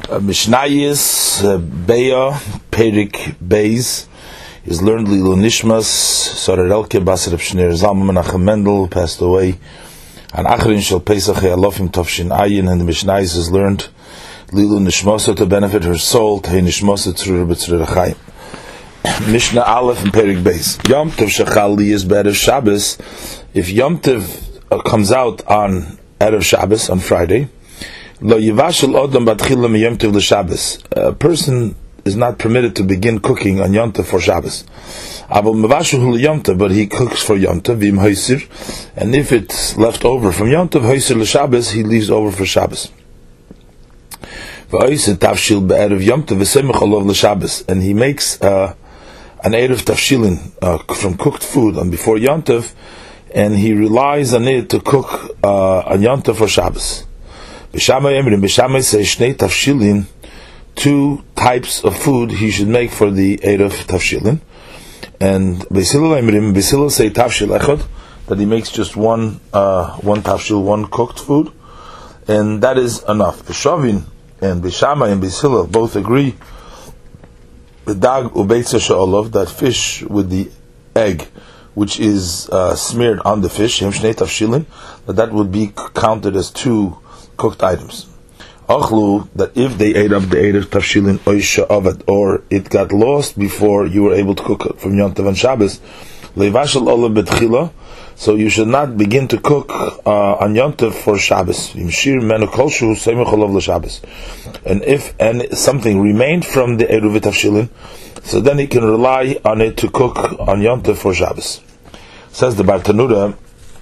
Mishnayis Beya Perik Beis is learned Lilu Nishmas Sorer Elke Basar Shneur Zalman Menachem Mendel passed away on Achrin Shel Pesach Alofim Tovshin Ayin, and the Mishnayis is learned Lilu Nishmosa to benefit her soul Tei Nishmosa Tzrur B'Tzrur Chayim. Mishnah Aleph and Perik Beis Yom Tov Shechali is Erev Shabbos. If Yom Tov comes out on Erev Shabbos on Friday, Lo Yivashel Odom Batchila Miyom Tov l'Shabbos. A person is not permitted to begin cooking on Yom Tov for Shabbos. Avol Mevashel Yom Tov, but he cooks for Yom Tov V'im Hoysir, and if it's left over from Yom Tov Hoysir l'Shabbos, he leaves over for Shabbos. V'Hoysir Tavshil be'erev Yom Tov v'Semech Olov l'Shabbos, and he makes an erev Tavshilin from cooked food on before Yom Tov, and he relies on it to cook on Yom Tov for Shabbos. B'Shamai say Shnei Tavshilin, two types of food he should make for the Erev Tavshilin. And Beis Hillel say Tavshil Echad, that he makes just one Tavshil, one cooked food, and that is enough. B'Shavin and B'Shamai and Beis Hillel both agree B'Dag u'Beitza she'olov, that fish with the egg which is smeared on the fish, Hem Shnei Tavshilin, that would be counted as two cooked items. Achlu, that if they ate up the Erev Tavshilin oisha avad, or it got lost before you were able to cook it from Yom Tov and Shabbos, leivashel olav betchila, so you should not begin to cook on Yom Tov for Shabbos. Imshir menu kolshu seimech olav l'Shabbos, and if something remained from the Erev Tavshilin, so then he can rely on it to cook on Yom Tov for Shabbos. Says the Bartanura,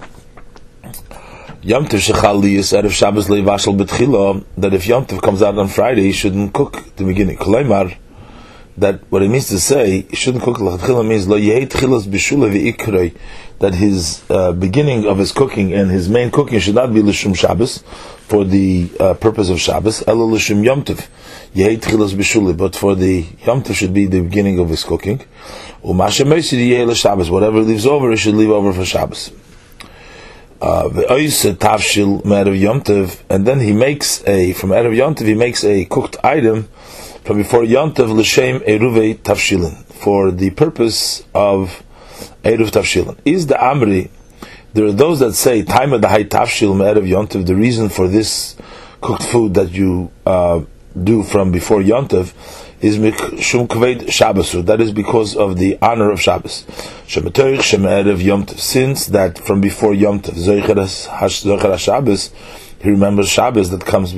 Yom Tov shechali is Erev Shabbos leivashel betchila, that if Yom Tov comes out on Friday, he shouldn't cook at the beginning. Kolaymar, that what it means to say, he shouldn't cook l'chatchila means lo yehei tchilas b'shula v'ikrei, that his beginning of his cooking and his main cooking should not be l'shum Shabbos, for the purpose of Shabbos, ela l'shum Yom Tov, yehei tchilas b'shula, but for the Yom Tov should be the beginning of his cooking. U'mashem meisir yehei l'Shabbos, whatever leaves over, he should leave over for Shabbos. Tavshil Erev Yom Tov, and then he makes from Erev Yom Tov he makes a cooked item from before Yom Tov l'shem Eruvei Tavshilin, for the purpose of Eruv Tavshilin. Is the Amri, there are those that say time of the high Tavshil Erev Yom Tov, the reason for this cooked food that you do from before Yom Tov is Shum Kved Shabbasu, that is because of the honor of Shabbos. Shematorich Shem Erev Yom Tov, since that from before Yom Tov, Zocher Shabbos, he remembers Shabbos that comes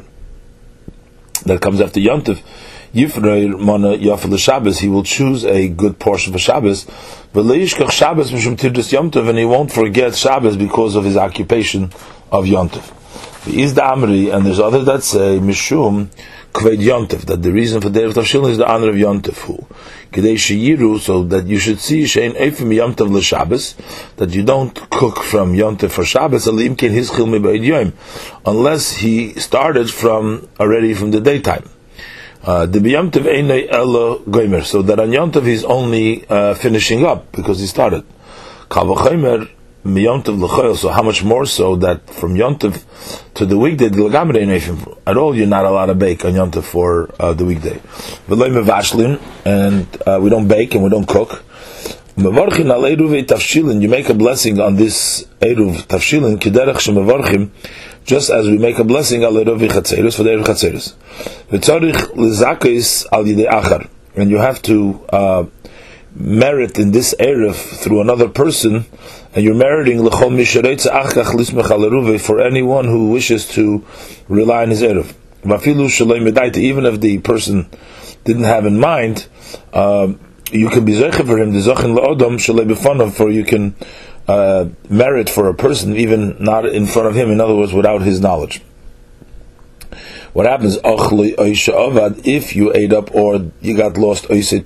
after Yom Tov. Yifreir Mona Yafel Shabbos, he will choose a good portion for Shabbos. But Leishkach Shabbos Mishum Tirdas Yom Tov, and he won't forget Shabbos because of his occupation of Yom Tov. Is the Amri, and there's others that say Mishum Kved Yom Tov, that the reason for the Erev Tavshilin is the honor of Yom Tov. Who Kedei Sheyiru, so that you should see Shein Eifim Yom Tov l'Shabbos, that you don't cook from Yom Tov for Shabbos, Alim Ken Hischil Me'Ba'id Yom, unless he started already from the daytime. The Yom Tov Einei Elo Gomer, so that on Yom Tov he's only finishing up because he started. Kal v'chomer Yom Tov l'choil, so how much more so that from Yom Tov to the weekday, at all you're not allowed to bake on Yom Tov for the weekday. V'loy mevashlin, and we don't bake and we don't cook. Mevarchin al Eruv Tavshilin, you make a blessing on this Eruv Tavshilin, kiderech shemevarchim, just as we make a blessing al Eruv Chatzeros for the Eruv Chatzeros. V'tzorich l'zakis al yidei achar, and you have to merit in this Erev through another person, and you're meriting l'chol mishareitza achach lismech al eruv, for anyone who wishes to rely on his Erev. Vafilu shalei medaita, even if the person didn't have in mind, you can be zeicha for him, the zachin la'odom shalei b'fanav, for you can merit for a person even not in front of him, in other words, without his knowledge. What happens if you ate up or you got lost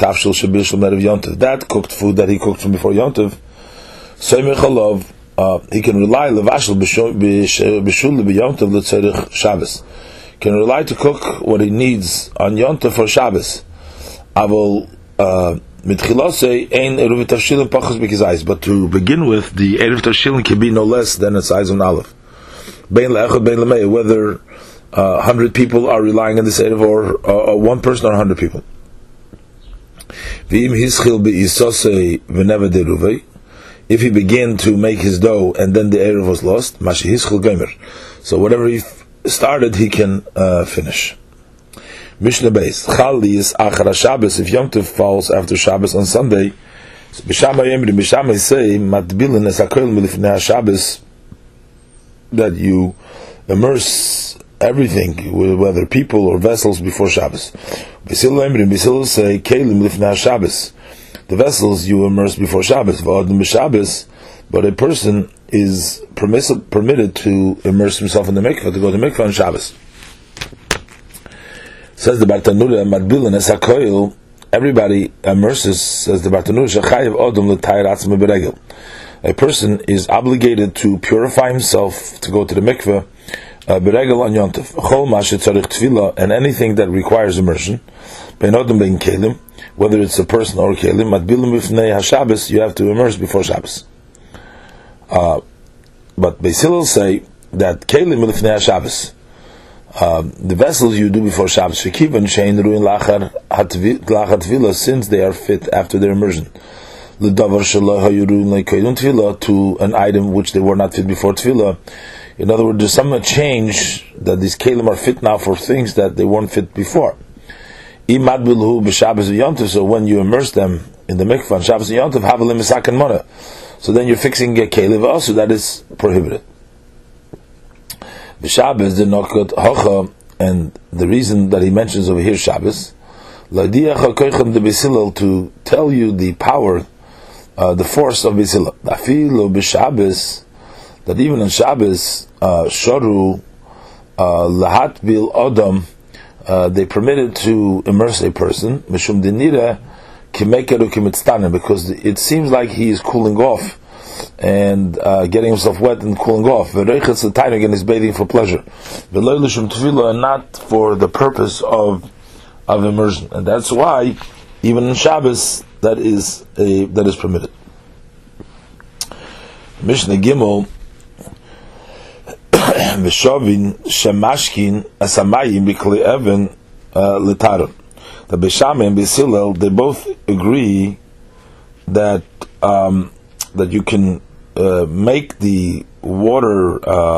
that cooked food that he cooked from before Yom Tov, he can rely Shabbos. Can rely to cook what he needs on Yom Tov for Shabbos. But to begin with, the Erev Tavshilin can be no less than a size of an olive. Whether 100 people are relying on this Erev, or one person or 100 people. If he began to make his dough and then the Erev was lost, so whatever he started, he can finish. Mishnah Beis, Chali is Achara Shabbos. If Yom Tov falls after Shabbos on Sunday, Bishamay say Matbilin es Hakoil Milifnei Shabbos, that you immerse everything, whether people or vessels, before Shabbos. Basil say Kelim Milifnei Shabbos, the vessels you immerse before Shabbos. But a person is permitted to immerse himself in the mikveh, to go to the mikveh on Shabbos. Says the Bartanura, Matbilin es Hakoil, everybody immerses, says the Bartanura, Shechayev Odom l'tayir atzmo beregel. A person is obligated to purify himself to go to the mikveh beregel on Yom Tov. Chol ma shetzarich tefillah, and anything that requires immersion, bein odom bein kelim, whether it's a person or kelim, matbilim b'fnei haShabbos, you have to immerse before Shabbos. But Beis Hillel say that kelim b'fnei haShabbos, the vessels you do before Shabbos, shekivan shein ruin lachar tefillah, since they are fit after their immersion. L'davar shelo hayu ruin le'koydun tefillah, to an item which they were not fit before tefillah. In other words, there's some change that these kelim are fit now for things that they weren't fit before. So when you immerse them in the mikvah on Shabbos and Yom Tov, havalim misak and mona. So then you're fixing a kelim also that is prohibited. The Shabbos did not got hocha, and the reason that he mentions over here Shabbos, to tell you the power, the force of Beis Hillel. That even on Shabbos, shoru lahat bil odom, they permitted to immerse a person, mishum dinira kimekeru kimitztanen, because it seems like he is cooling off and getting himself wet and cooling off. V'reichetz l'tainig, and is bathing for pleasure. V'lo l'shum tefillah, and not for the purpose of immersion. And that's why even in Shabbos that is permitted. Mishnah Gimel, V'shovin shemashkin asamayim b'kli even l'taron. The Beis Shammai and Beis Hillel, they both agree that you can make the water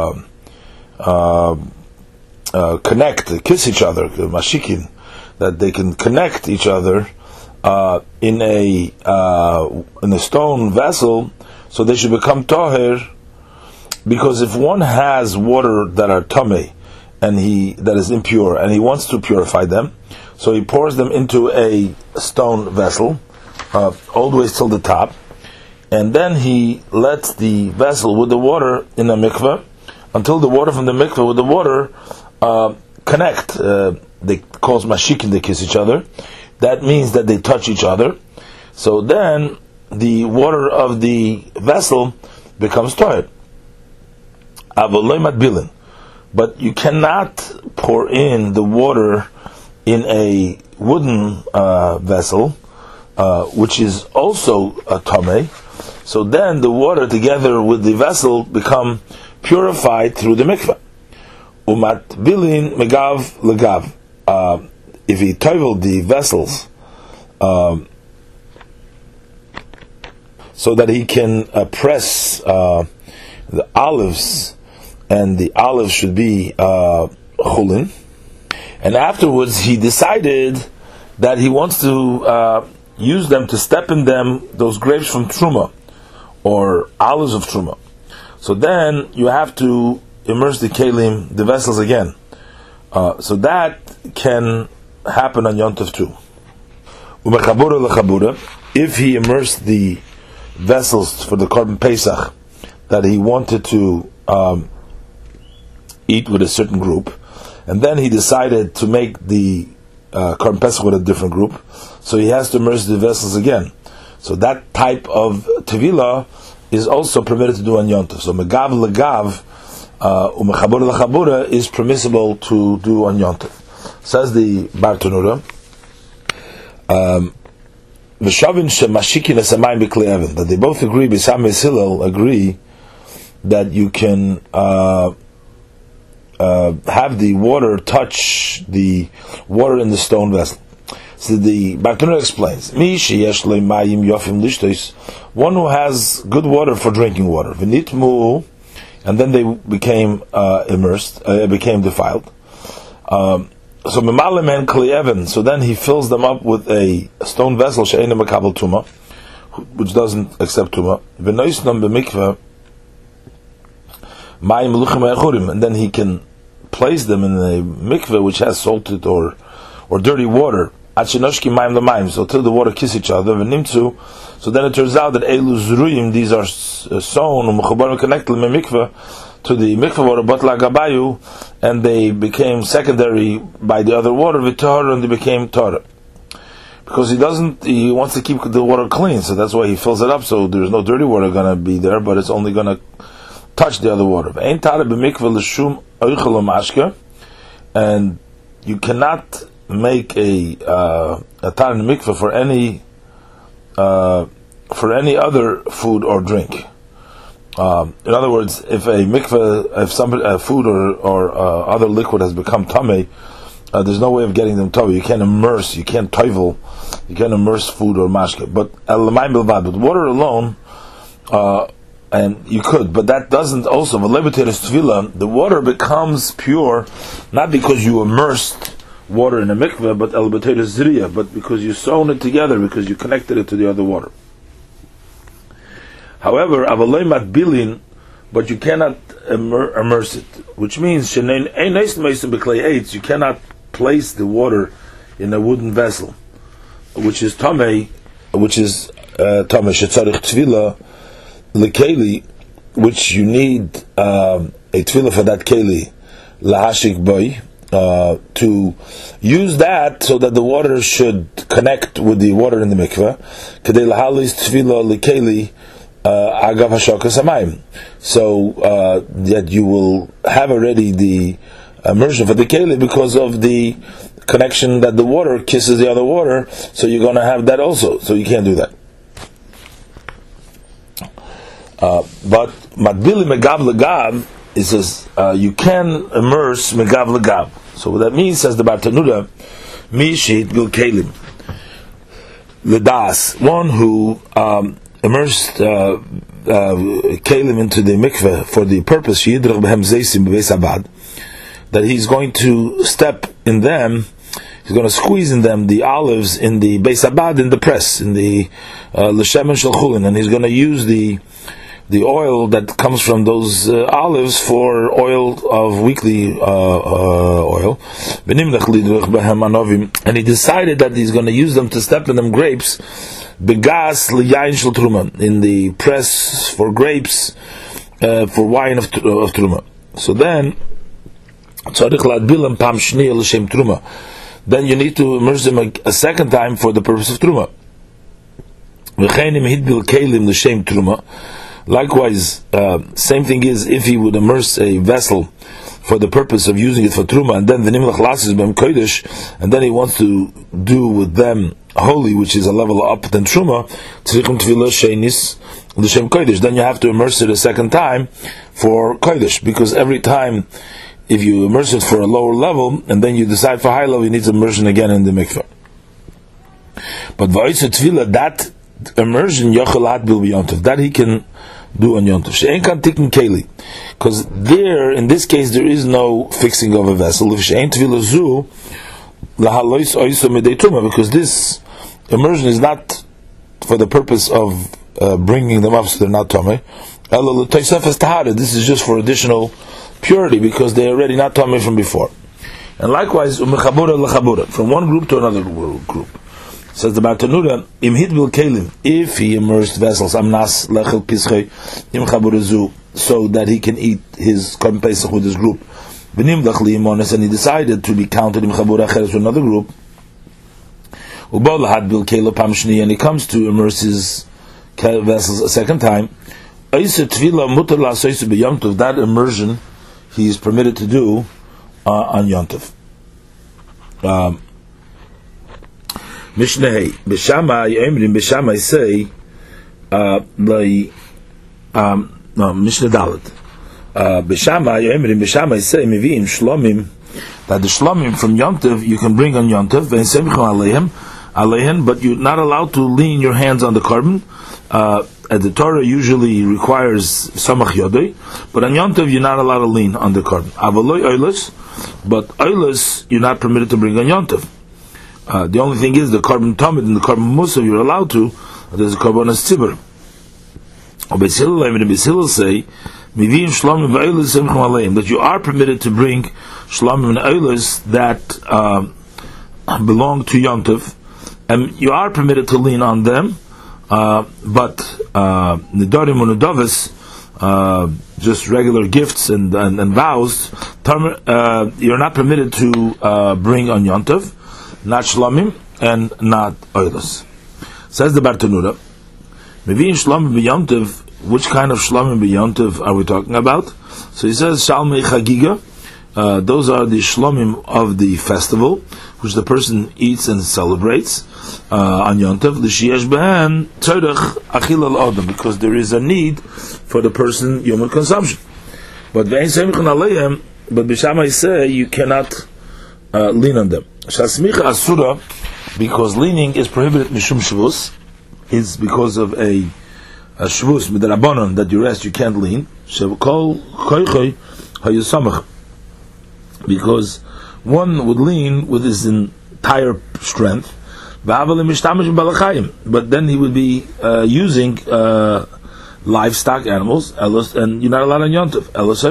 connect, kiss each other, mashikin, that they can connect each other in a stone vessel, so they should become toher. Because if one has water that are tamei, and that is impure, and he wants to purify them, so he pours them into a stone vessel, all the way till the top, and then he lets the vessel with the water in the mikveh until the water from the mikveh with the water connect. They cause mashikin, they kiss each other. That means that they touch each other. So then the water of the vessel becomes toher. But you cannot pour in the water in a wooden vessel, which is also a tamei. So then the water together with the vessel become purified through the mikveh. Umat bilin megav legav. If he toivel the vessels, so that he can press the olives, and the olives should be chulin. And afterwards, he decided that he wants to use them to step in them, those grapes from Truma, or olives of Truma. So then you have to immerse the kelim, the vessels again. So that can happen on Yom Tov too. If he immersed the vessels for the Korban Pesach that he wanted to eat with a certain group, and then he decided to make the Korban Pesach with a different group, so he has to immerse the vessels again. So that type of tevilah is also permitted to do on Yom Tov. So megav legav umechabura lechabura is permissible to do on Yom Tov. Says the Bartanura, v'shavin shemashikin esamayim b'kli even, that they both agree, Beis Shammai and Hillel agree that you can have the water touch the water in the stone vessel. So the Bartanura explains, one who has good water for drinking water, and then they became immersed, became defiled. So then he fills them up with a stone vessel, which doesn't accept tuma. And then he can place them in a mikveh which has salted or dirty water. So till the water kiss each other. So then it turns out that these are sewn connected to the mikveh water, but lagabayu, and they became secondary by the other water, and they became Torah. Because he wants to keep the water clean, so that's why he fills it up, so there's no dirty water going to be there, but it's only going to touch the other water. And you cannot make a tar in mikveh for any other food or drink. In other words, if a food or other liquid has become tamei, there's no way of getting them tov. You can't immerse, you can't toivel, you can't immerse food or mashke. But water alone, and you could, but that doesn't also. The water becomes pure, not because you immersed water in a mikveh, but because you sewn it together, because you connected it to the other water. However, but you cannot immerse it, which means you cannot place the water in a wooden vessel, which is tamei, shetzarich tvila lekeli, which you need a tvila for that keli lahashik boy, to use that so that the water should connect with the water in the mikveh, kedei lahalis tvila lekeli agav hashokas hamayim, so that you will have already the immersion for the keli because of the connection that the water kisses the other water, so you're going to have that also, so you can't do that. But matbili megav legav, it says you can immerse megav legav. So what that means, says the Bartanura, mishit bil kelim ledas, one who immersed kelim into the mikveh for the purpose yidrach behem zeisim bebeis abad, that he's going to step in them, he's going to squeeze in them the olives in the beis abad, in the press, in the l'shemen shel chulin, and he's going to use the oil that comes from those olives for oil of weekly oil. And he decided that he's going to use them to step in them grapes, begas liyayin shel truma, in the press for grapes, for wine of truma. So then then you need to immerse them a second time for the purpose of truma. Likewise, same thing is if he would immerse a vessel for the purpose of using it for truma, and then the nimlach lasis b'em kodesh, and then he wants to do with them holy, which is a level up than truma, tzrichum tefillah shenis l'shem kodesh. Then you have to immerse it a second time for kodesh, because every time, if you immerse it for a lower level and then you decide for high level, you need to immersion again in the mikveh. But va'isa tefillah, that immersion yochelat bil b'yontav, that he can do on yontav. She'en kan tikkun keli, because there, in this case, there is no fixing of a vessel. If she'en tefillah zu lahalois oiso midei truma, because this immersion is not for the purpose of bringing them up so they're not tamei. This is just for additional purity, because they're already not tamei from before. And likewise, from one group to another group. Says the Bartanura, imhid bil kelim, if he immersed vessels, amnas lechel pischei im chaburazu, so that he can eat his korban pesach with his group. V'nimdach liimonis, and he decided to be counted im chabura acheres to another group. Ubal lahad bil kelim pam shni, and he comes to immerse his vessels a second time. Oisa tvila mutar la'asoisu b'yomtov, that immersion he is permitted to do on Yontav. Mishnah B'Shamai Emrim B'Shamai say Mishnah Dalet B'Shamai say Mivim Shlomim, that the Shlomim from Yontiv you can bring on Yontiv, but you're not allowed to lean your hands on the carbon. The Torah usually requires Samach Yodei, but on Yontiv you're not allowed to lean on the carbon. Avaloi Oilus, but Oilus you're not permitted to bring on Yontiv. The only thing is the carbon Tamid and the carbon Musa you're allowed to. There's a carbon as Tzibur. Beis say Mivim Shlomim v'Oilus Simchum Aleim, that you are permitted to bring Shlomim and Oilus that belong to Yontiv, and you are permitted to lean on them. But Nidarim and Nidavis, just regular gifts and vows, you're not permitted to bring on Yontiv, not Shlomim and not Oilus. Says the Bartanura, Mivin Shlomim b'Yontiv, which kind of Shlomim b'Yontiv are we talking about? So he says Shalmei Chagiga, those are the Shlomim of the festival, which the person eats and celebrates on Yontiv, l'shiyesh b'hen tzorech achil al adam, because there is a need for the person human consumption. But B'Shamai say you cannot lean on them. Shasmicha asura, because leaning is prohibited mishum shvus, is because of a shvus midrabanan that you rest, you can't lean. Shevkol koychoy hayusamach, because one would lean with his entire strength, but then he would be using livestock animals, and you're not allowed on Yontiv.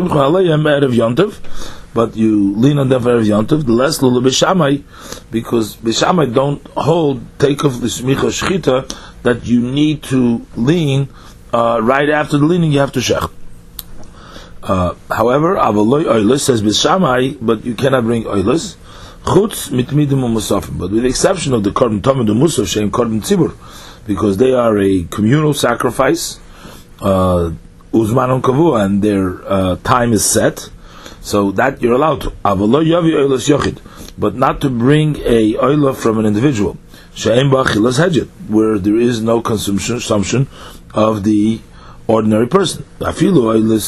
But you lean on them for Erev Yontiv. The less lulu b'Shamai, because b'Shamai don't hold take of the smicha shchita that you need to lean right after the leaning. You have to shech. However, Avaloi Oilus says b'Shamai, but you cannot bring Oilus. Chutz mitmidim u'musafim, but with the exception of the korban tamid u'musaf sheim korban tzibur, because they are a communal sacrifice, uzman kavua, and their time is set, so that you're allowed to. Avaloi yavi Oilus yochid, but not to bring a oila from an individual, sheim ba'achilas hedget, where there is no consumption of the ordinary person. Afilu Oilus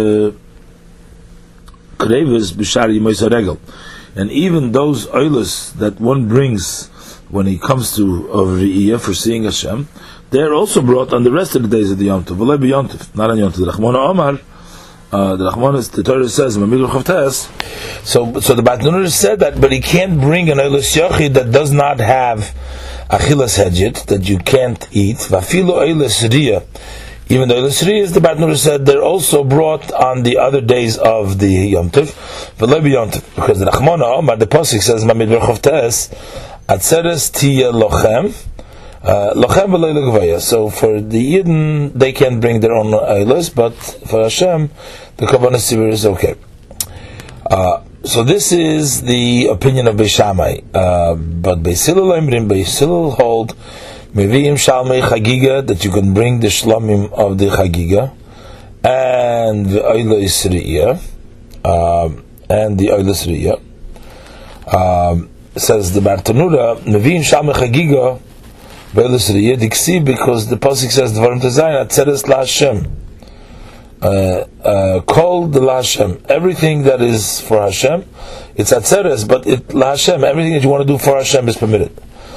kreves b'shari yimos haregel. And even those oilus that one brings when he comes to Re'iyah for seeing Hashem, they are also brought on the rest of the days of the Yom Tov. Not on Yom Tov. The Rachmana Omar, the Torah says, so the Batnur said that, but he can't bring an oilus yochid that does not have achilas hedjit, that you can't eat. Vafilu oilus riyah. Even though the Sriyas, the Batnur said, they're also brought on the other days of the Yom Tov, because the Rachmana Omar, the Pasuk says, Mamid Berchov Tes, Atzeres Tiya Lochem, Lochem v'lei legvaya. So for the Yidden, they can bring their own oilus, but for Hashem, the Korban Tzibur is okay. So this is the opinion of Beis Shammai, but Beis Hillel hold Mevim Shalmei Chagiga, that you can bring the Shlomim of the Chagiga, and the Oilus Re'iyah, says the Bartanura, Mevim Shalmei Chagiga, Oilus Re'iyah, Diksi, because the Pasuk says, Dvarim Tezayin, Atzeres La Hashem, called the La Hashem, everything that is for Hashem, it's Atzeres, but La Hashem, everything that you want to do for Hashem is permitted.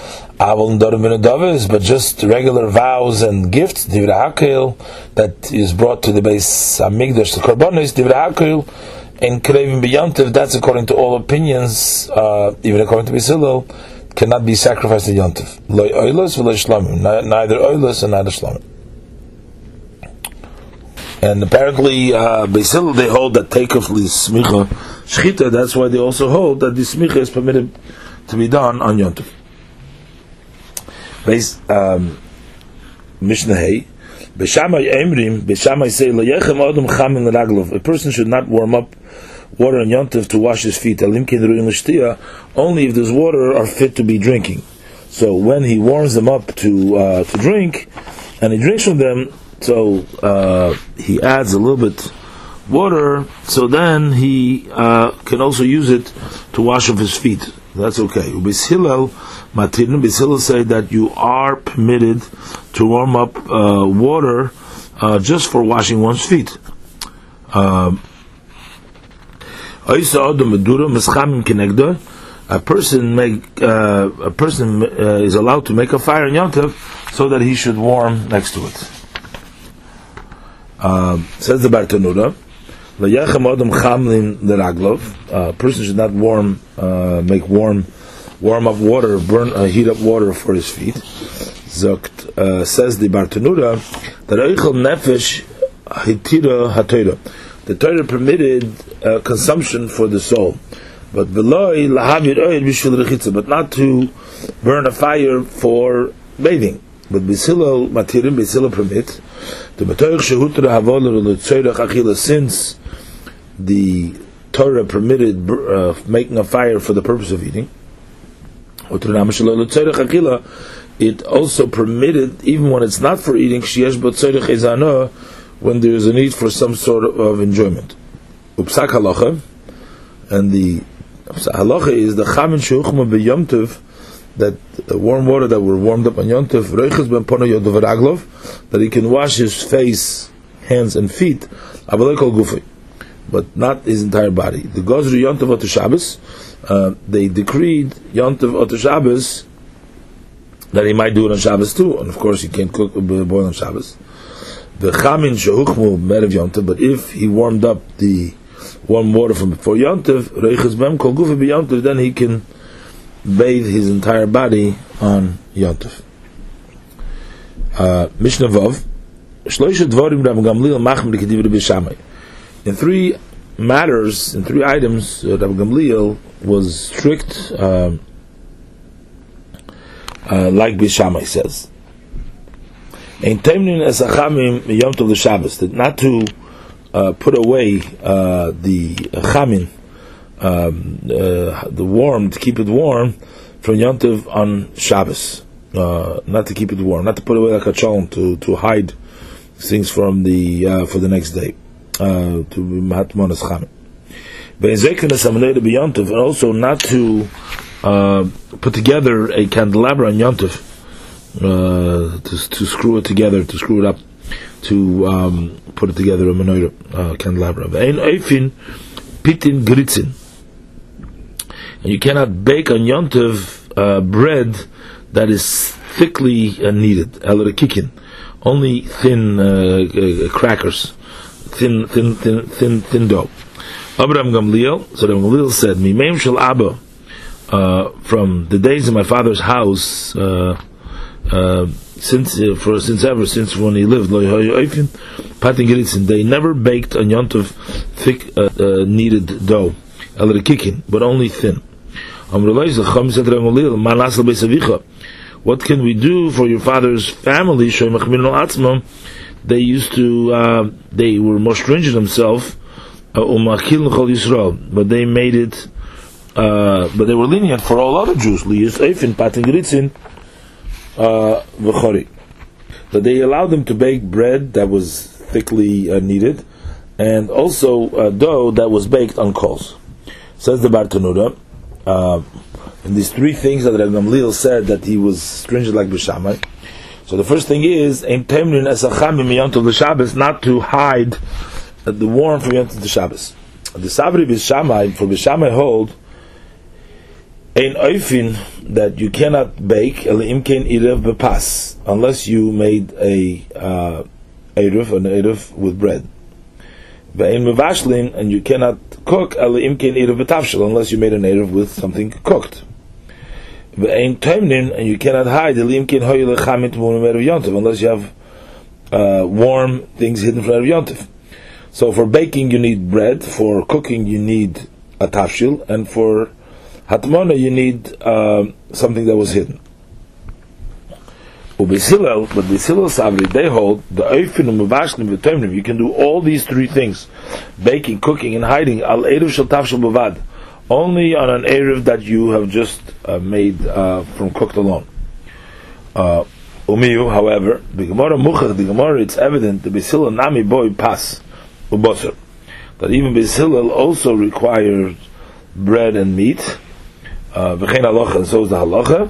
But just regular vows and gifts, Divrei HaKel, that is brought to the Beis Hamikdash, the Korbanos, Divrei HaKel, and Krevim b'Yontiv, that's according to all opinions, even according to Beis Hillel, cannot be sacrificed in Yontiv. Lo Oilus v'lo Shlomim, neither Oilus and neither Shlomim. And apparently, Beis Hillel, they hold that takeoff li smicha shchita, that's why they also hold that the smicha is permitted to be done on Yontiv. Mishnah Hay, B'Shamai say, a person should not warm up water on Yontiv to wash his feet, only if there's water are fit to be drinking. So when he warms them up to drink, and he drinks from them, so he adds a little bit water, so then he can also use it to wash off his feet. That's okay. Beis Hillel say that you are permitted to warm up water just for washing one's feet. A person is allowed to make a fire in Yom Tov so that he should warm next to it. Says the Bartanura, a person should not make warm up water, heat up water for his feet. Says the Bartanura that the Torah permitted consumption for the soul, but not to burn a fire for bathing. But B'Sila permit since the Torah permitted making a fire for the purpose of eating. It also permitted, even when it's not for eating, when there is a need for some sort of enjoyment. Upsak halacha, and the halacha is the chamin sheuchma b'yom tov, that the warm water that were warmed up on Yom Tov, reiches ben pono yodav raglov, that he can wash his face, hands, and feet, avalei kol gufay, but not his entire body. The gozru Yom Tov oto Shabbos, they decreed Yom Tov oto Shabbos that he might do it on Shabbos too, and of course he can't boil on Shabbos. The chamin sheuchmu merev Yom Tov, but if he warmed up the warm water from before Yom Tov, reiches ben kol gufay b'Yom Tov, then he can bathe his entire body on Yom Tov. Mishnah Vav, Shloisha Dvarim Rav Gamliel Machmir Kediv Rabbi Shammai. In three matters, in three items, Rav Gamliel was strict, like Bishamai says. Ein Taimnin Es Achamim Yom Tov L'Shabbos, that not to put away the Chamin, the warm, to keep it warm from Yom Tov on Shabbos, not to keep it warm, not to put away like a cholon, to hide things from the for the next day, to Mahatmonas Chamin. And also not to put together a candelabra on Yom Tov, to screw it together, to screw it up, to put it together, a menorah candelabra. Ve'ein eifin pitin gritzin. And you cannot bake on Yom Tov bread that is thickly kneaded, elarakikin, only thin crackers, thin dough. Abraham Gamliel, so Rabbi Gamliel said, "Mimeim shel Abba, from the days of my father's house, since when he lived, they never baked on Yom Tov thick kneaded dough, elarakikin, but only thin." What can we do for your father's family? They used to, they were more stringent themselves, but they made it, but they were lenient for all other Jews. That they allowed them to bake bread that was thickly kneaded, and also dough that was baked on coals. Says the Bartanura, and these three things that Rabbi Gamliel said that he was stringent like Bishamai. So the first thing is not to hide the warm from Yom Tov to Shabbos. The Sabri Bishamai, for Bishamai hold ein oifin, that you cannot bake imkein irev bepas, unless you made an erev with bread. Ve'ein mevashlin, and you cannot cook imkein irev betavshel, unless you made an erev with something cooked. Ve'ein taimnin, and you cannot hide imkein hoyle chamit mu'erev yontiv, unless you have warm things hidden from erev yontiv. So for baking you need bread, for cooking you need a tafshil, and for hatmona you need something that was hidden. But B'Hillel Sabri, they hold the oifin umevashlim v'toimnim. You can do all these three things: baking, cooking, and hiding. Al erev shel tafshil bavad, only on an erev that you have just made from cooked alone. Umiyu, however, the Gemara, it's evident the B'Hillel nami boy pas uboser, that even B'Hillel also required bread and meat. V'chein halacha, and so is the halacha.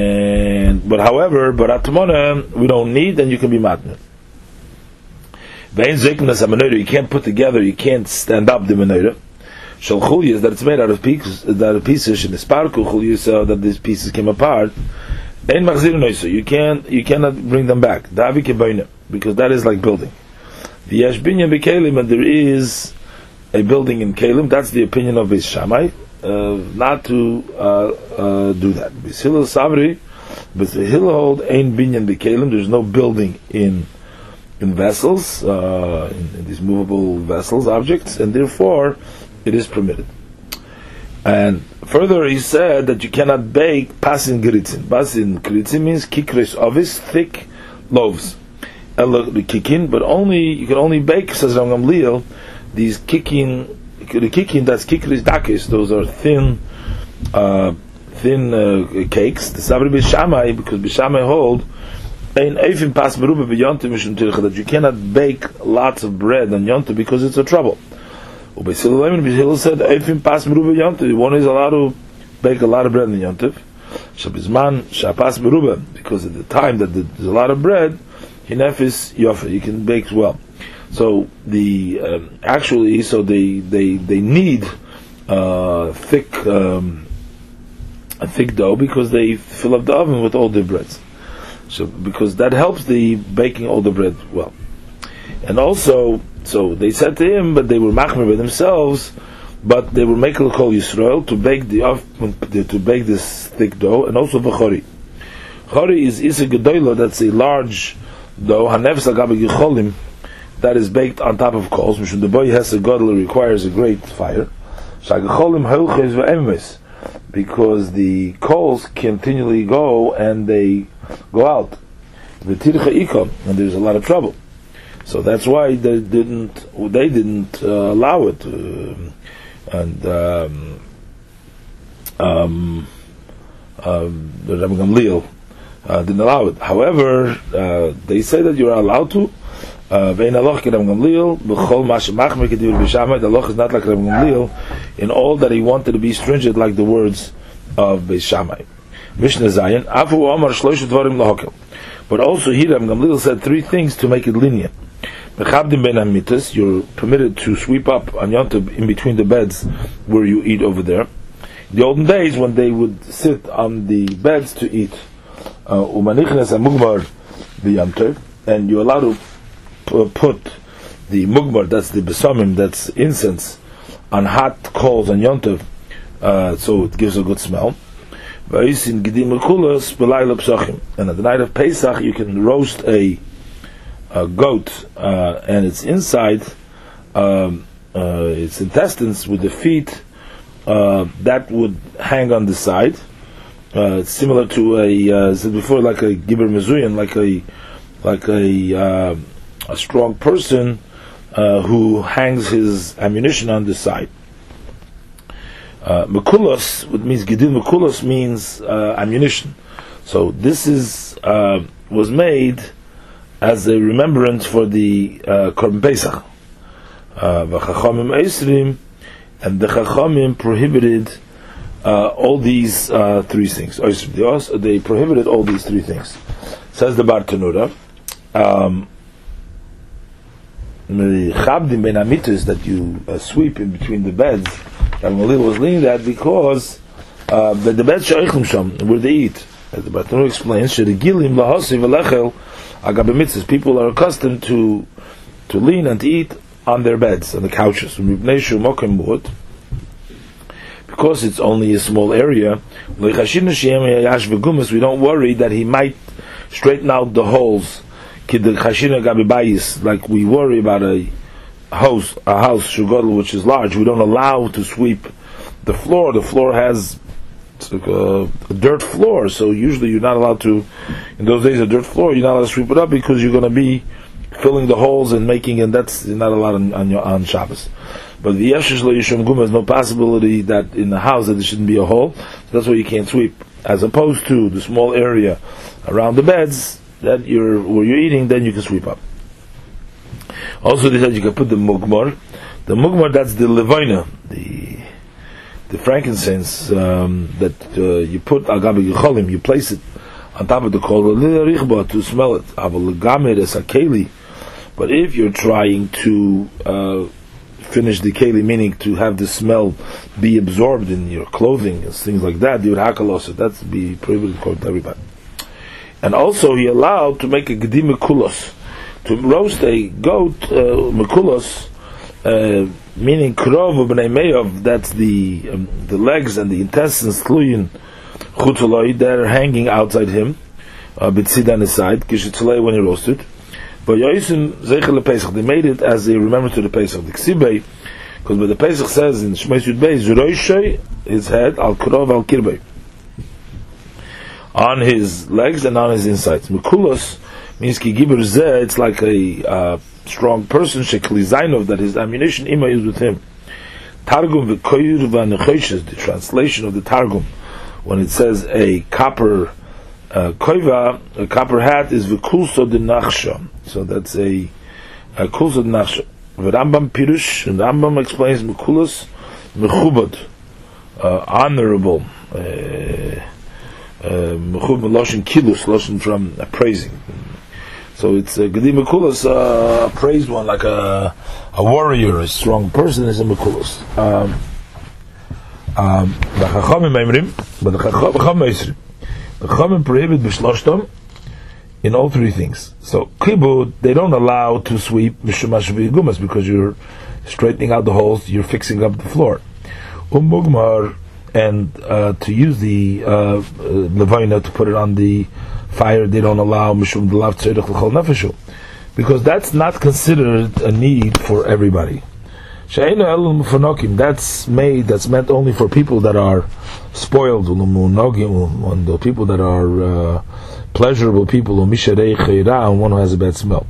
But atmona we don't need, and you can be matner. You can't put together, you can't stand up the menorah. Shal chulya is that it's made out of pieces, in the sparkle chulya, so that these pieces came apart. Ein machzir noisa, you cannot bring them back. Davi kebayna, because that is like building. V'yesh binyan b'kelim, and there is a building in Kelim. That's the opinion of Beis Shammai, not to do that. Beis Hillel Savri, but the Hillel hold ein binyan b'kelim. There's no building in vessels, in these movable vessels, objects, and therefore it is permitted. And further, he said that you cannot bake pasin geritzin. Pasin geritzin means kikres ovis, thick loaves. Kikin, but you can only bake, says Ram Gamliel, these kikin, that's kikres dakis. Those are thin cakes. The Sabri B'Shamai, because B'Shamai hold that you cannot bake lots of bread on Yontif because it's a trouble. Hillel said one is allowed to bake a lot of bread on Yontif, because at the time that there's a lot of bread, you can bake well. So the they need a thick dough, because they fill up the oven with all their breads. So because that helps the baking all the bread well. And also, so they said to him, but they were machmer by themselves, but they were making kol Yisrael to bake this thick dough, and also v'chori. Chori is isa gedoyla, that's a large dough, hanefes agabe yicholim, that is baked on top of coals. Mishum the boy has a godel, requires a great fire. Shagecholim holches ve'emes, because the coals continually go and they go out. V'tircha ikom, and there's a lot of trouble. So that's why they didn't allow it, and the Rabbi Gamliel didn't allow it. However, they say that you are allowed to. The law is not like Rabbi Gamliel in all that he wanted to be stringent, like the words of Beis Shammai. Mishnah Zayin, Afu Omar Shloisha Dvarim Lahakel. But also here Rabbi Gamliel said three things to make it lenient. You're permitted to sweep up on Yontif in between the beds where you eat over there. In the olden days, when they would sit on the beds to eat, and you're allowed to put the mugmar, that's the besamim, that's incense, on hot coals on Yontif, so it gives a good smell. And at the night of Pesach, you can roast a goat, and its inside, its intestines with the feet, that would hang on the side. It's similar to I said before, like a giber mezuyan, like a strong person who hangs his ammunition on the side. Mekulos, what means Gidil Mekulos means ammunition. So this was made as a remembrance for the Korban Pesach. V'chachamim eisrim, and the Chachamim prohibited all these three things. They prohibited all these three things. Says the Bartanura, Chabdim ben amitus, that you sweep in between the beds. And Malil was leaning that because the beds sheichim sham, where they eat. As the Bartanura explains, sheregilim lahasi v'lechel agabe mitzvahs. People are accustomed to lean and to eat on their beds, on the couches. Because it's only a small area, we don't worry that he might straighten out the holes, like we worry about a house which is large. We don't allow to sweep the floor. The floor has like a dirt floor, so usually you're not allowed to, in those days, a dirt floor, you're not allowed to sweep it up because you're going to be filling the holes and that's not allowed on Shabbos. But the Yeshish Yishum Gum has no possibility that in the house that there shouldn't be a hole, so that's why you can't sweep. As opposed to the small area around the beds that where you're eating, then you can sweep up. Also, they said you can put the mugmar. The mugmar, that's the levina, the frankincense that you put agabe yicholim, you place it on top of the kol to smell it. But if you're trying to finish the keli, meaning to have the smell be absorbed in your clothing and things like that, you would hakalos. That's be prohibited according to everybody. And also, he allowed to make a gedim mekulos, to roast a goat mekulos, meaning krov b'nei meyav. That's the legs and the intestines tluyin chutoloi. They're hanging outside him, b'tzid on his side, kishitzolei when he roasted. But Yoisim Zeichel Pesach, they made it as a remembrance to the Pesach. The Ksibei, because what the Pesach says in Shmais Yud Beis, Zroishei, his head, al Kurov al Kirbei, on his legs and on his insides. Mekulos means ki gibur zeh, it's like a strong person, Shekli Zainov, that his ammunition ima is with him. Targum v'koyur v'nechoshes, the translation of the Targum, when it says a copper koiva, a copper hat, is v'kulso de nachsha. So that's a kulso de nachsha. Rambam Pirush, and Rambam explains mekulos mechubad, honorable. Mechubad loshin kilus, loshin from praising. So it's a gedim mekulos, praised one, like a warrior, a strong person is a mekulos. The chachamim meimrim, but the chachamim the Chachamim prohibit b'shloshtom in all three things. So kibud, they don't allow to sweep mishamash v'igumas because you're straightening out the holes, you're fixing up the floor. Mugmar, and to use the levina to put it on the fire, they don't allow mishum delav tzedach l'chol nefeshu because that's not considered a need for everybody. She'einu elul mufanokim, that's meant only for people that are spoiled, and the people that are pleasurable people, and one who has a bad smell.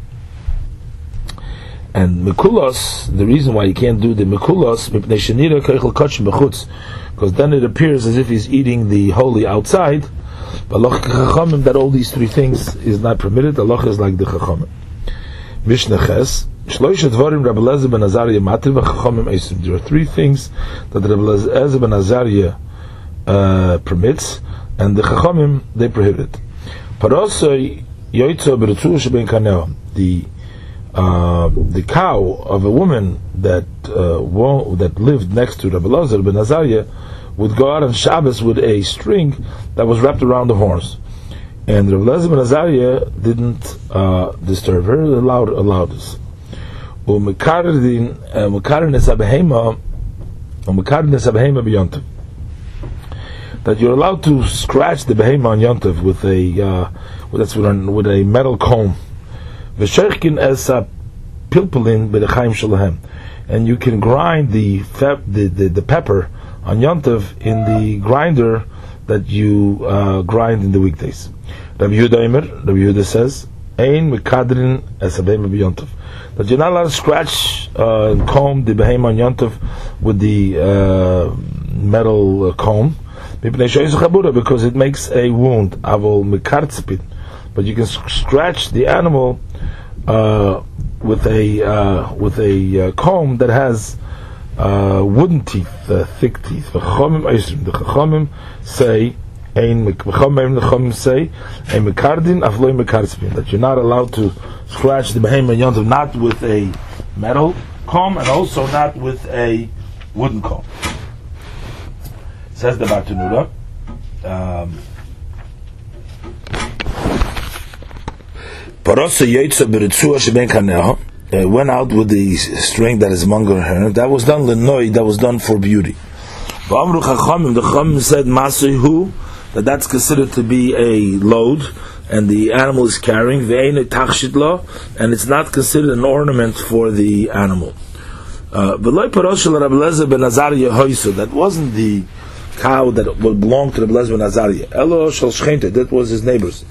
And mekulos, the reason why you can't do the mekulos, because then it appears as if he's eating the holy outside. But that all these three things is not permitted. Allah is like the chachamim. Mishnah Ches. There are three things that Rabbi Elazar ben Azariah permits, and the Chachamim they prohibit. The cow of a woman that lived next to Rabbi Elazar ben Azariah would go out on Shabbos with a string that was wrapped around the horns, and Rabbi Elazar ben Azariah didn't disturb her; allowed this. That you're allowed to scratch the behema on Yontav with a metal comb. And you can grind the pepper on Yontav in the grinder that you grind in the weekdays. Rabbi Yehuda says, Ein mekadrin es habehema b'Yontav, that you're not allowed to scratch and comb the behema on Yontav with the metal comb, because it makes a wound. Avol mekartzpin, but you can scratch the animal with a comb that has wooden teeth, thick teeth. The Chachamim say, that you're not allowed to scratch the behema yontav, not with a metal comb and also not with a wooden comb. Says the Bartenura. Went out with the string that is among her. That was done lenoi. That was done for beauty. The Chachamim said Masehu, that's considered to be a load, and the animal is carrying, and it's not considered an ornament for the animal. That wasn't the cow that belonged to the Rabbi Elazar ben Azariah. That was his neighbors.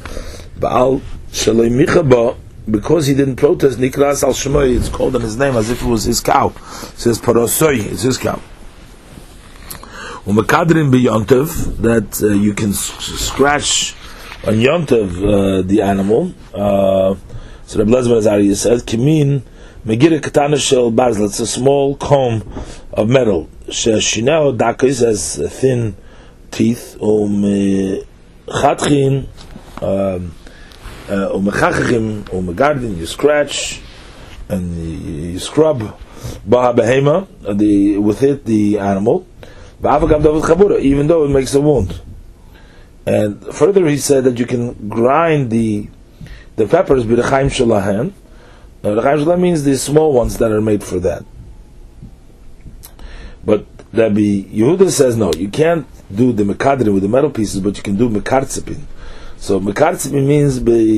Because he didn't protest, Nikras al Shemoi, it's called on his name as if it was his cow. It says Parosoi, it's his cow. Umekadrin be Yontav, that you can scratch on Yontav the animal. So Rabbi Elazar ben Azariah says, Kimin Megirah Katana Shel Barzel, it's a small comb of metal. Sheshineo Dakis has thin teeth. Chatchin Umechachim Umegardin, you scratch and you scrub baha behema, with it the animal, even though it makes a wound. And further, he said that you can grind the peppers b'rechaim shalahem. Now, rechaim shalahem means the small ones that are made for that. But Rabbi Yehuda says no, you can't do the mekadrin with the metal pieces, but you can do mekartzipin. So mekartzipin means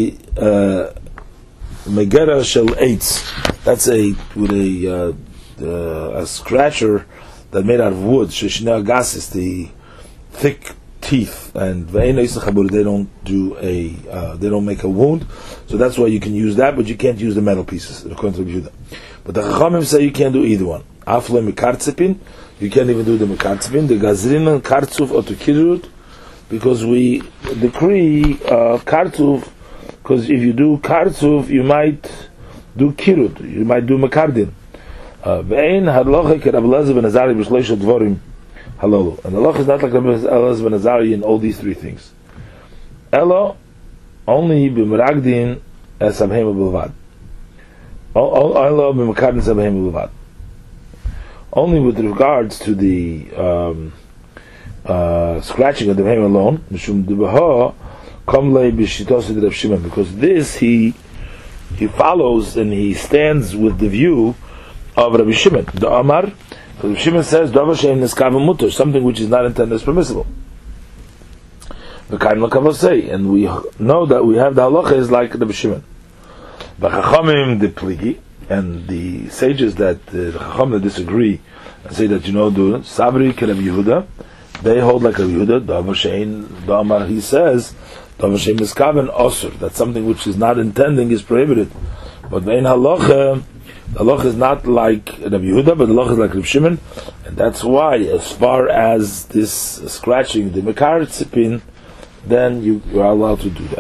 megera shel eitz. That's with a scratcher that made out of wood. Sheshinah gasis, the thick teeth, and they don't make a wound. So that's why you can use that, but you can't use the metal pieces according to Yehuda. But the Chachamim say you can't do either one. Afle mekartzipin, you can't even do the mekartzipin. The gazrin kartzuf otukirut, because we decree kartzuf. Because if you do kartzuf, you might do kirut, you might do mekardin. Ve'ein halacha ke Rabbi Elazar ben Azari b'shloisha dvorim halalu. And the halacha is not like Rabbi Elazar ben Azari in all these three things. Elo only b'meragdin es abheim b'levad. Elo b'mekardin es abheim b'levad. Only with regards to the scratching of the abheim alone, mishum debaha. Because this he follows and he stands with the view of Rabbi Shimon. The Amar, Rabbi Shimon says, something which is not intended as permissible. And we know that we have the halacha is like Rabbi Shimon. The Chachamim, the Pligi, and the sages that the Chachamim that disagree and say that do Sabri ke Rabbi Yehuda, they hold like Rabbi Yehuda. The Amar, he says, that something which is not intending is prohibited. But vein halacha, the halacha is not like Rabbi Yehuda, but the halacha is like Rabbi Shimon, and that's why, as far as this scratching the mekartzipin, then you are allowed to do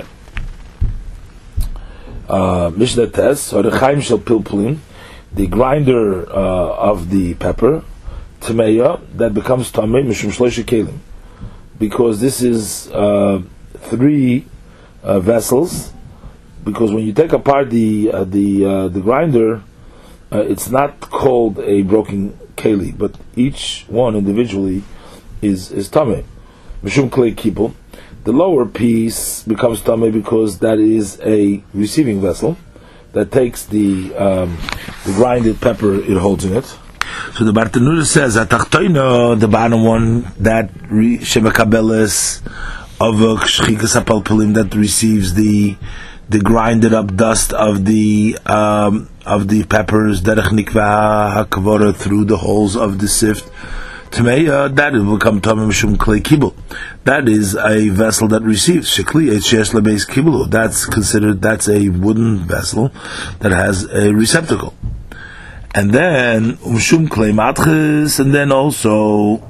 that. Mishnah Tes, Rechaim shel pilpulin, the grinder of the pepper, Tameya, that becomes Tamei mishum shloisha kelim, because this is three vessels. Because when you take apart the grinder, it's not called a broken keli, but each one individually is tameh. Mishum klei kibul. The lower piece becomes tameh because that is a receiving vessel that takes the grinded pepper it holds in it. So the Bartanura says atachtoino, the bottom one, that shemakabeles of a shchikas hapalpulim, that receives the grinded up dust of the peppers, derech nikva hakavora, through the holes of the sift. Tameya, that will become tamei mishum klei kibul. That is a vessel that receives shekli sheyesh lebeis kibulu. That's a wooden vessel that has a receptacle. And then mishum klei matches, and then also.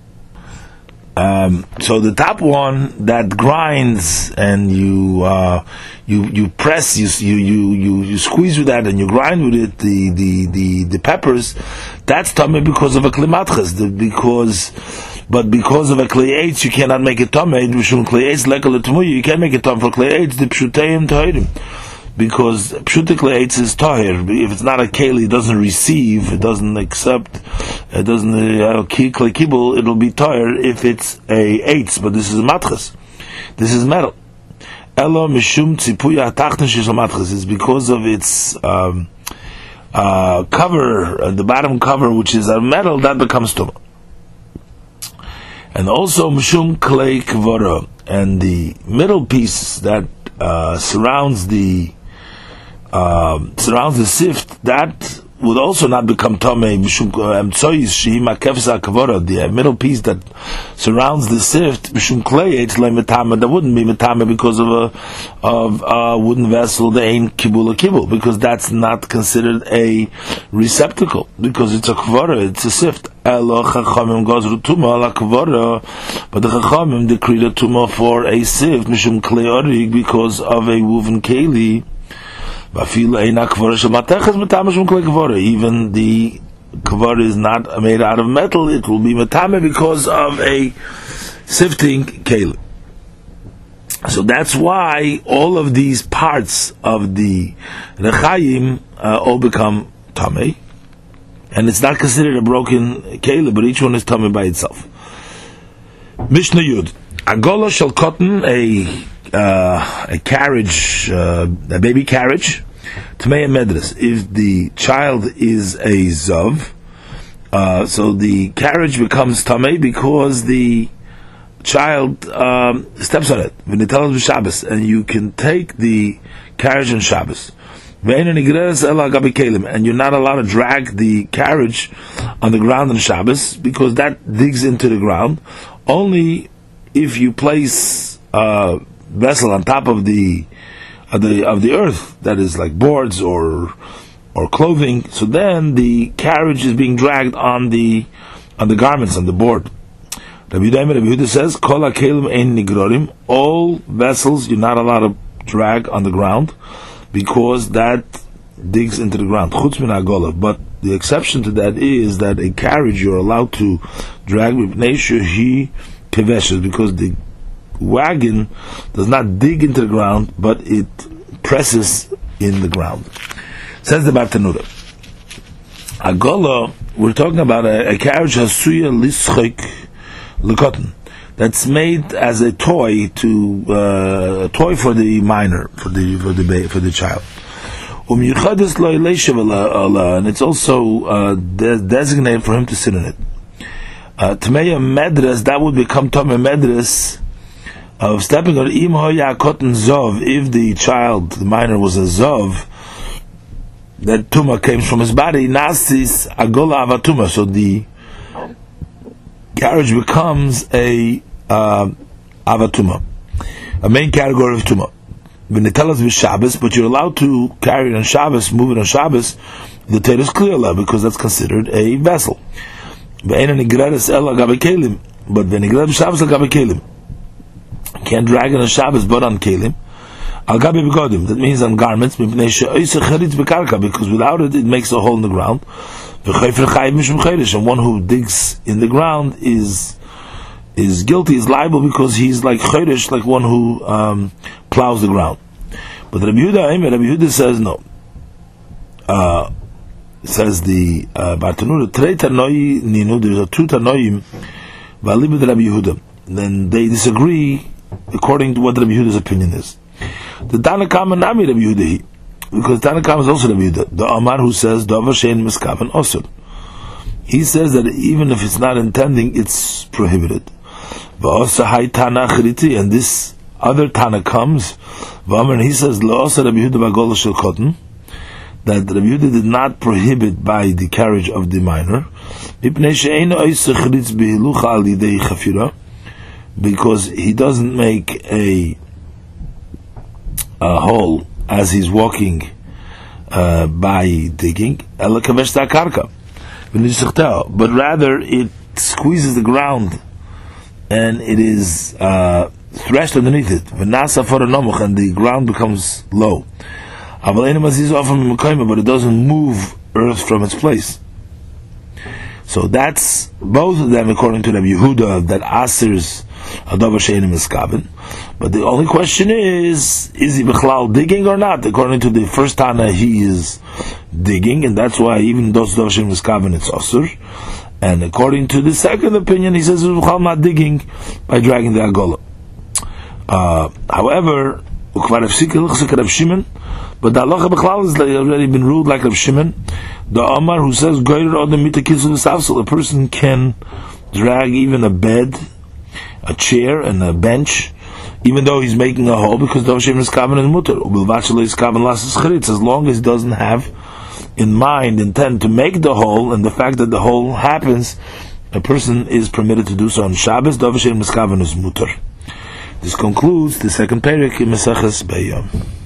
So the top one that grinds, and you press, you squeeze with that, and you grind with it the peppers. That's tamei because of a klimatches. But because of a klei eitz, you cannot make it tamei. You can't make it tamei for klei eitz. The pshuteim tahirim. Because pshutik le'etz is tahir. If it's not a keli, it doesn't receive, it doesn't accept, it doesn't klei kibul, it'll be tahir if it's a eitz. But this is a matches. This is metal. Elo mishum tzipuya hatachton shel matches. It's because of its cover, the bottom cover, which is a metal, that becomes tumah. And also mishum klei kvora, and the middle piece that surrounds the sift, that would also not become tamei. The middle piece that surrounds the sift, that wouldn't be metame because of a wooden vessel. They ain't kibul kibul, because that's not considered a receptacle, because it's a kvara, it's a sift. Elo chachamim gozru tuma la kvara, but the chachamim decreed a tuma for a sift mishum klei orig, because of a woven keli. Even the kavara is not made out of metal, it will be metame because of a sifting keli. So that's why all of these parts of the Rechayim all become Tamei. And it's not considered a broken Keilim, but each one is Tamei by itself. Mishnah Yud. Agola shall cotton a carriage, a baby carriage, Tamei Medres. If the child is a Zav, so the carriage becomes Tamei because the child steps on it. And you can take the carriage on Shabbos. And you're not allowed to drag the carriage on the ground on Shabbos because that digs into the ground. Only if you place a vessel on top of the earth, that is like boards or clothing, so then the carriage is being dragged on the garments, on the board. Rabbi Yehuda says, Kol ha-kelim ein nigrorim, all vessels you're not allowed to drag on the ground because that digs into the ground. Chutz min agola. But the exception to that is that a carriage you're allowed to drag because the wagon does not dig into the ground, but it presses in the ground. Says the Bartanura. Agola, we're talking about a carriage hasuya lischik l'kotten, that's made as a toy for the minor, for the child. And it's also designated for him to sit in it. Tameya medres, that would become Tamei Medres of stepping on im hoya cotton zov. If the child, the minor, was a zov, that tuma came from his body, nasis agola avatuma. So the carriage becomes a avatuma, a main category of tuma. When they tell us with Shabbos, but you're allowed to carry it on Shabbos, move it on Shabbos, the Torah is clear because that's considered a vessel. But when you can't drag it on Shabbos but on kelim, that means on garments, because without it, it makes a hole in the ground. And one who digs in the ground is guilty, is liable because he's like chayrish, like one who plows the ground. But Rabbi Yehuda says no. Says the Bartanura, there's a two Tanoim, Rabbi Yehuda. Then they disagree according to what Rabbi Yehuda's opinion is. The Tanakama Nami Rabbi Yehuda, because Tanakama is also Rabbi Yehuda, the Amar who says Davar Shein Miskaven Osur. He says that even if it's not intending, it's prohibited. And this other Tana comes, and he says that Rabbi Yehuda did not prohibit by the carriage of the minor, because he doesn't make a hole as he's walking by digging, but rather it squeezes the ground and it is thrashed underneath it, and the ground becomes low. But it doesn't move earth from its place. So that's both of them according to Rabbi Yehuda, that asers adavar she'ein miskaven. But the only question is he bichlal digging or not? According to the first Tana, he is digging, and that's why even those adavar she'ein miskaven, it's asur. And according to the second opinion, he says he's bichlal not digging by dragging the agola. However, but the halacha b'chlal is already been ruled like Rav Shimon, the Amar who says a person can drag even a bed, a chair, and a bench, even though he's making a hole, because Davar She'ein Miskaven is mutter. As long as he doesn't have in mind, intend to make the hole, and the fact that the hole happens, a person is permitted to do so on Shabbos. Davar She'ein Miskaven is mutter. This concludes the second perek in Maseches Be'yom.